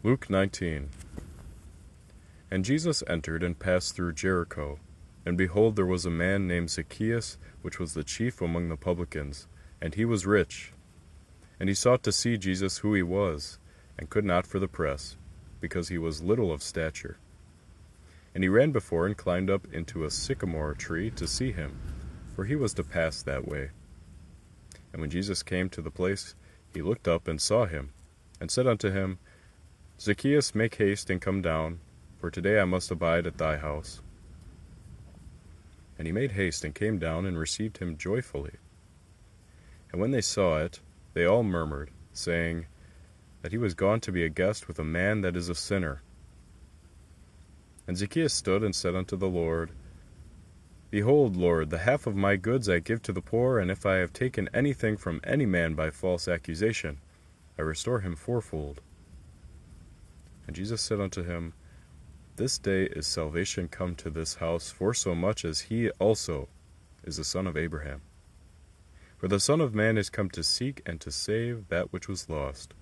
Luke 19. And Jesus entered and passed through Jericho. And behold, there was a man named Zacchaeus, which was the chief among the publicans, and he was rich. And he sought to see Jesus who he was, and could not for the press, because he was little of stature. And he ran before and climbed up into a sycamore tree to see him, for he was to pass that way. And when Jesus came to the place, he looked up and saw him, and said unto him, Zacchaeus, make haste and come down, for today I must abide at thy house. And he made haste and came down and received him joyfully. And when they saw it, they all murmured, saying, that he was gone to be a guest with a man that is a sinner. And Zacchaeus stood and said unto the Lord, Behold, Lord, the half of my goods I give to the poor, and if I have taken anything from any man by false accusation, I restore him fourfold. And Jesus said unto him, This day is salvation come to this house, forsomuch as he also is the son of Abraham. For the Son of Man is come to seek and to save that which was lost.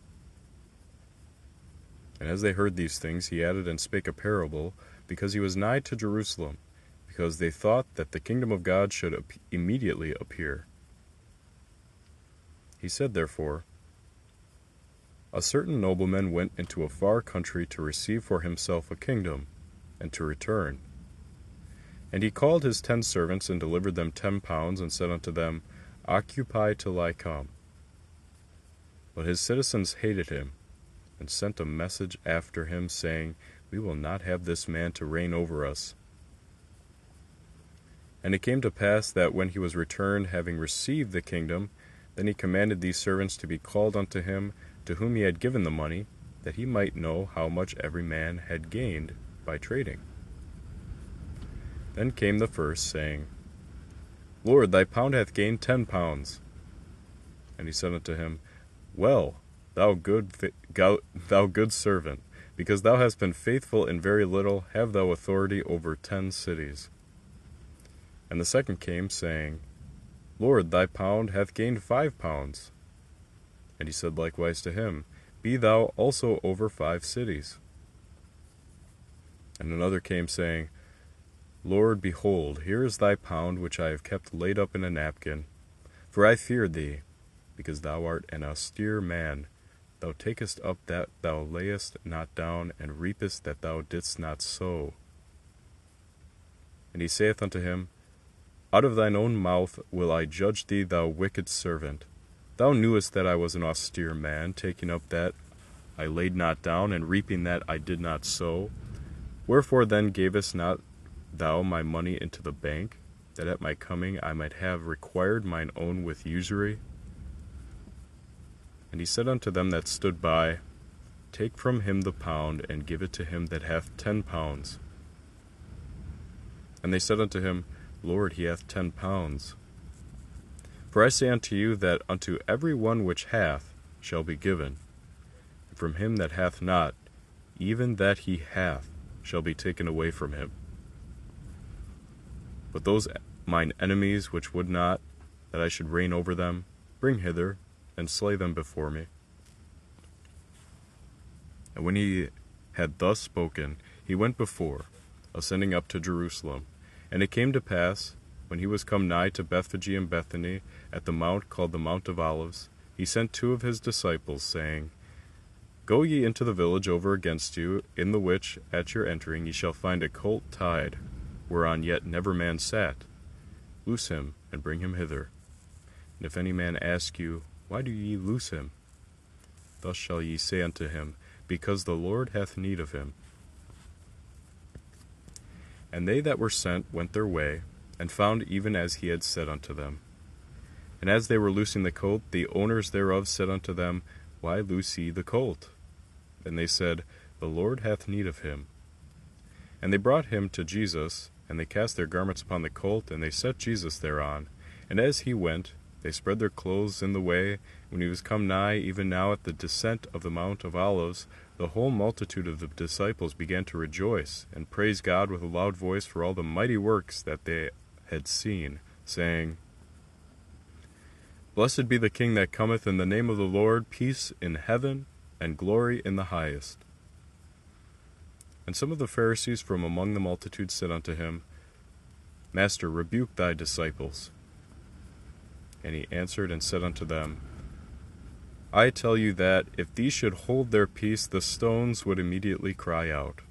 And as they heard these things, he added and spake a parable, because he was nigh to Jerusalem, because they thought that the kingdom of God should immediately appear. He said therefore, A certain nobleman went into a far country to receive for himself a kingdom, and to return. And he called his 10 servants, and delivered them 10 pounds, and said unto them, Occupy till I come. But his citizens hated him, and sent a message after him, saying, We will not have this man to reign over us. And it came to pass that when he was returned, having received the kingdom, then he commanded these servants to be called unto him, to whom he had given the money, that he might know how much every man had gained by trading. Then came the first, saying, Lord, thy pound hath gained 10 pounds. And he said unto him, Well, thou good servant, because thou hast been faithful in very little, have thou authority over 10 cities. And the second came, saying, Lord, thy pound hath gained 5 pounds. And he said likewise to him, Be thou also over 5 cities. And another came, saying, Lord, behold, here is thy pound, which I have kept laid up in a napkin. For I feared thee, because thou art an austere man. Thou takest up that thou layest not down, and reapest that thou didst not sow. And he saith unto him, Out of thine own mouth will I judge thee, thou wicked servant. Thou knewest that I was an austere man, taking up that I laid not down, and reaping that I did not sow. Wherefore then gavest not thou my money into the bank, that at my coming I might have required mine own with usury? And he said unto them that stood by, Take from him the pound, and give it to him that hath 10 pounds. And they said unto him, Lord, he hath 10 pounds. For I say unto you, that unto every one which hath shall be given, and from him that hath not, even that he hath shall be taken away from him. But those mine enemies which would not that I should reign over them, bring hither, and slay them before me. And when he had thus spoken, he went before, ascending up to Jerusalem. And it came to pass, when he was come nigh to Bethphage and Bethany, at the mount called the Mount of Olives, he sent 2 of his disciples, saying, Go ye into the village over against you, in the which, at your entering, ye shall find a colt tied, whereon yet never man sat. Loose him, and bring him hither. And if any man ask you, Why do ye loose him? Thus shall ye say unto him, Because the Lord hath need of him. And they that were sent went their way, and found even as he had said unto them. And as they were loosing the colt, the owners thereof said unto them, Why loose ye the colt? And they said, The Lord hath need of him. And they brought him to Jesus, and they cast their garments upon the colt, and they set Jesus thereon. And as he went, they spread their clothes in the way. When he was come nigh, even now at the descent of the Mount of Olives, the whole multitude of the disciples began to rejoice, and praise God with a loud voice for all the mighty works that they had seen, saying, Blessed be the King that cometh in the name of the Lord, peace in heaven, and glory in the highest. And some of the Pharisees from among the multitude said unto him, Master, rebuke thy disciples. And he answered and said unto them, I tell you that, if these should hold their peace, the stones would immediately cry out.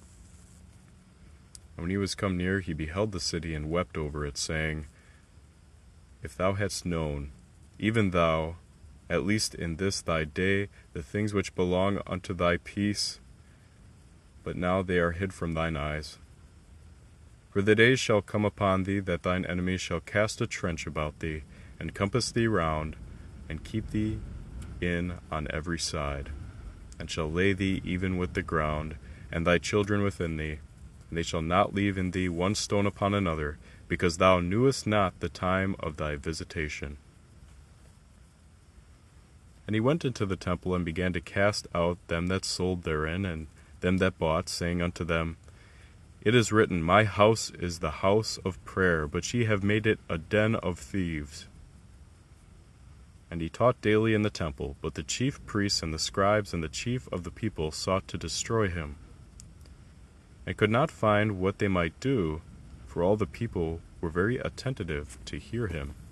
And when he was come near, he beheld the city, and wept over it, saying, If thou hadst known, even thou, at least in this thy day, the things which belong unto thy peace, but now they are hid from thine eyes. For the days shall come upon thee, that thine enemies shall cast a trench about thee, and compass thee round, and keep thee in on every side, and shall lay thee even with the ground, and thy children within thee, and they shall not leave in thee one stone upon another, because thou knewest not the time of thy visitation. And he went into the temple, and began to cast out them that sold therein, and them that bought, saying unto them, It is written, My house is the house of prayer, but ye have made it a den of thieves. And he taught daily in the temple, but the chief priests and the scribes and the chief of the people sought to destroy him, and could not find what they might do, for all the people were very attentive to hear him.